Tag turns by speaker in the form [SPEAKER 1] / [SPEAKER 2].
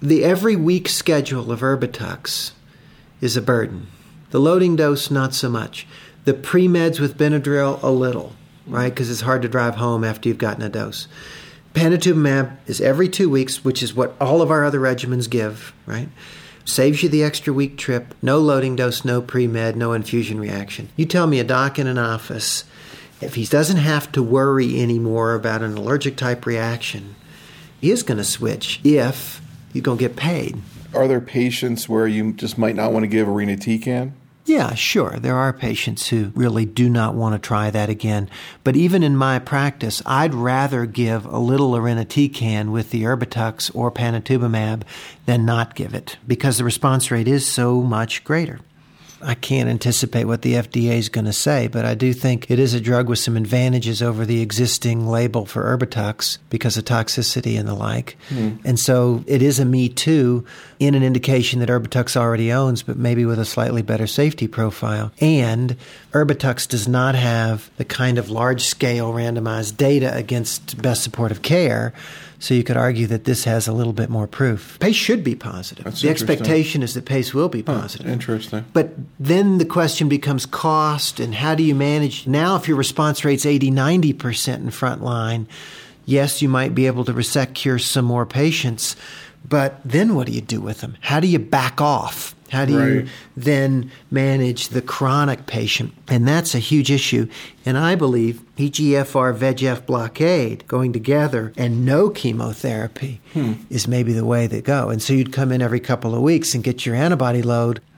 [SPEAKER 1] The every week schedule of Erbitux is a burden. The loading dose, not so much. The pre-meds with Benadryl, a little, right? Because it's hard to drive home after you've gotten a dose. Panitumumab is every 2 weeks, which is what all of our other regimens give, right? Saves you the extra week trip, no loading dose, no pre-med, no infusion reaction. You tell me a doc in an office, if he doesn't have to worry anymore about an allergic type reaction, he is going to switch if you're going to get paid.
[SPEAKER 2] Are there patients where you just might not want to give irinotecan?
[SPEAKER 1] Yeah, sure. There are patients who really do not want to try that again. But even in my practice, I'd rather give a little irinotecan with the Erbitux or panitumumab than not give it because the response rate is so much greater. I can't anticipate what the FDA is going to say, but I do think it is a drug with some advantages over the existing label for Erbitux because of toxicity and the like. And so it is a me too in an indication that Erbitux already owns, but maybe with a slightly better safety profile. And Erbitux does not have the kind of large-scale randomized data against best supportive care. So you could argue that this has a little bit more proof. PACE should be positive.
[SPEAKER 2] That's
[SPEAKER 1] the expectation is that PACE will be positive.
[SPEAKER 2] Interesting.
[SPEAKER 1] But then the question becomes cost and how do you manage? Now, if your response rate's 80, 90% in front line, yes, you might be able to resect cure some more patients. But then what do you do with them? How do you back off? How do you then manage the chronic patient? And that's a huge issue. And I believe EGFR VEGF blockade going together and no chemotherapy is maybe the way to go. And so you'd come in every couple of weeks and get your antibody load.